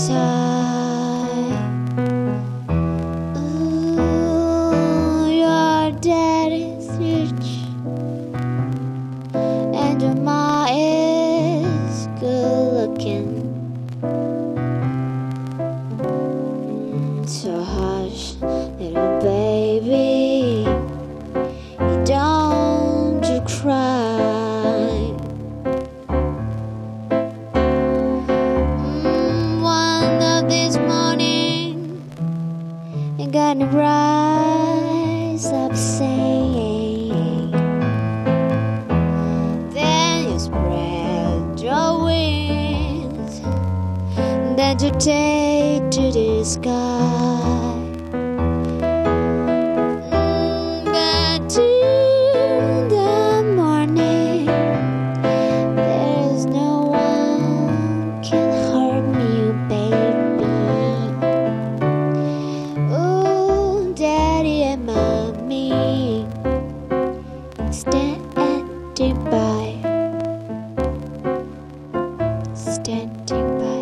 inside. Ooh, your dad is rich and your ma is good looking. So hush, little baby, don't you cry. One of this morning, you're gonna rise up singing. Then you spread your wings, then you take to the sky. But till the morning, there's no one can harm you, baby. Oh, daddy and mommy standing by, standing by.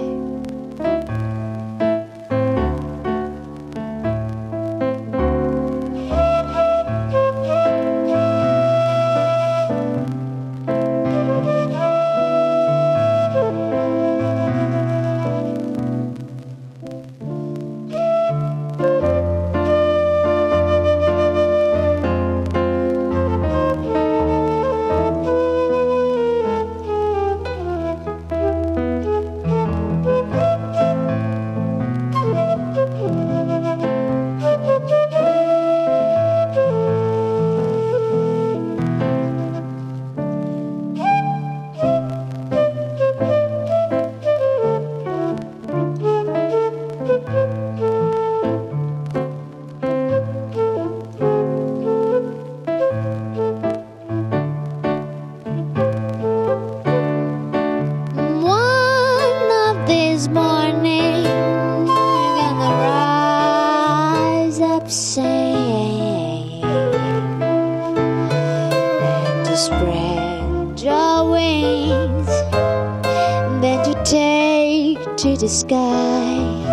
This morning, you're gonna rise up singing, and to spread your wings, then to take to the sky.